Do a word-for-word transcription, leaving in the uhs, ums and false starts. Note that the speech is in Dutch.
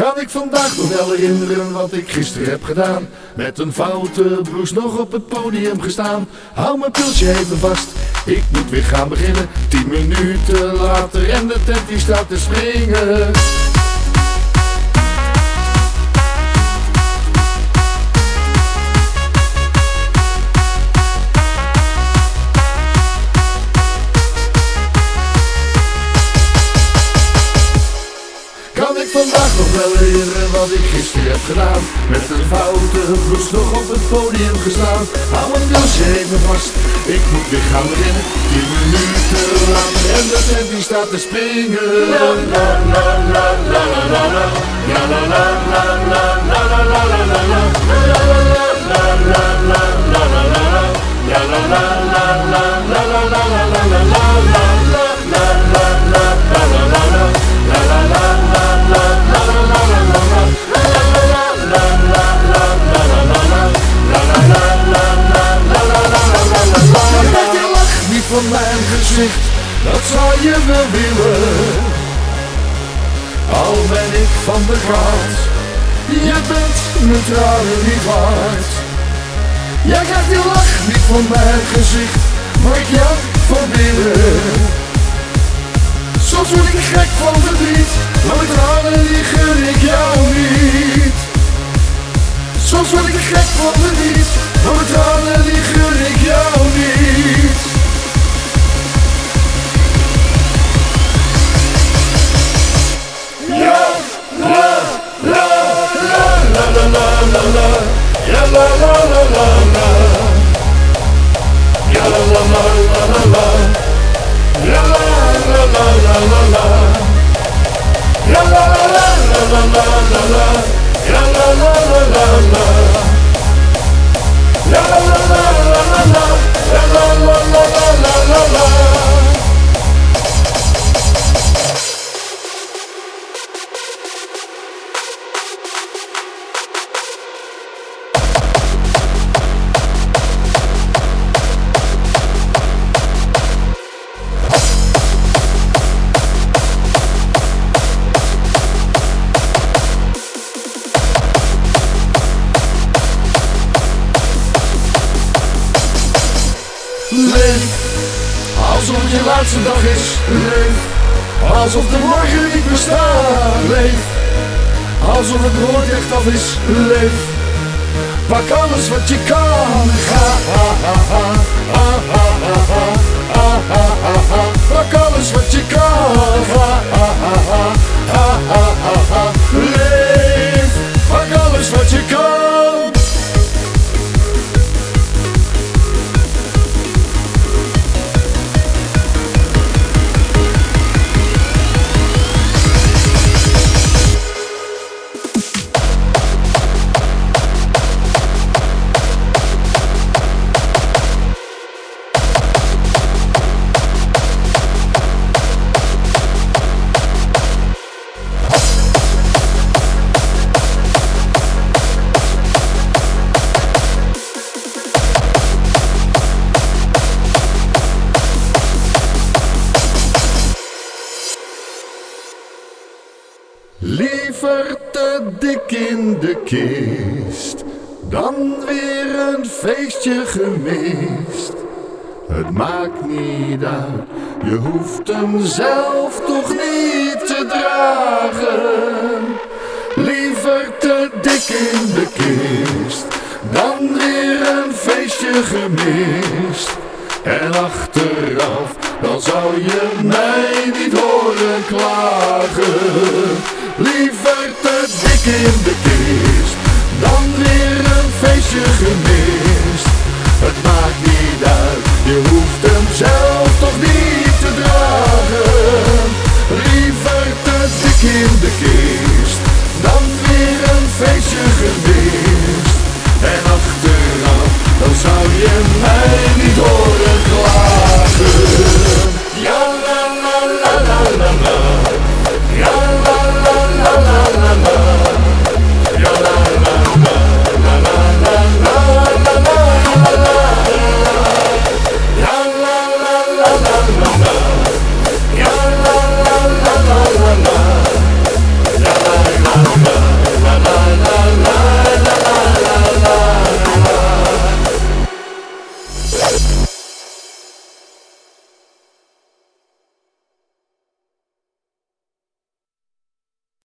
Kan ik vandaag nog wel herinneren wat ik gisteren heb gedaan? Met een foute blouse nog op het podium gestaan. Hou mijn pulsje even vast, ik moet weer gaan beginnen. Tien minuten later en de tent die staat te springen. Kan ik vandaag nog wel herinneren wat ik gisteren heb gedaan? Met een foute blouse nog op het podium gestaan. Hou mijn pulsje even vast, ik moet weer gaan beginnen. Tien minuten later en de tent die staat te springen. La la la la la la la. Ja la la la la la la la la la la. Ja la la la la la la la la la. Ja la la la la la la la la la la la. Van mijn gezicht, dat zou je wel willen. Al ben ik van de kant, je bent mijn tranen niet waard. Jij krijgt die lach niet van mijn gezicht, maar ik jou van binnen. Soms word ik gek van verdriet, maar met tranen die gun ik jou niet. Soms word ik gek van verdriet, maar met tranen die gun ik jou niet. Ja la la la la la. Ja la la la la la. Ja la la la la la. Ja la la la la la la. Ja la la la la la. Ja la la la la la. Ja la la la la la la. Leef, alsof het je laatste dag is. Leef, alsof de morgen niet bestaat. Leef, alsof het nooit echt af is. Leef, pak alles wat je kan. Ga, ha, ha, ha, ha, ha, ha, ha, ha, ha, ha. Pak alles wat je kan. Ga, ha, ha, ha, ha, ha, ha, ha. Leef, pak alles wat je kan. Liever te dik in de kist dan weer een feestje gemist. Het maakt niet uit, je hoeft hem zelf toch niet te dragen. Liever te dik in de kist dan weer een feestje gemist. En achteraf, dan zou je mij niet horen klagen. Liever te dik in de kist dan weer een feestje gemist. Het maakt niet uit, je hoeft hem zelf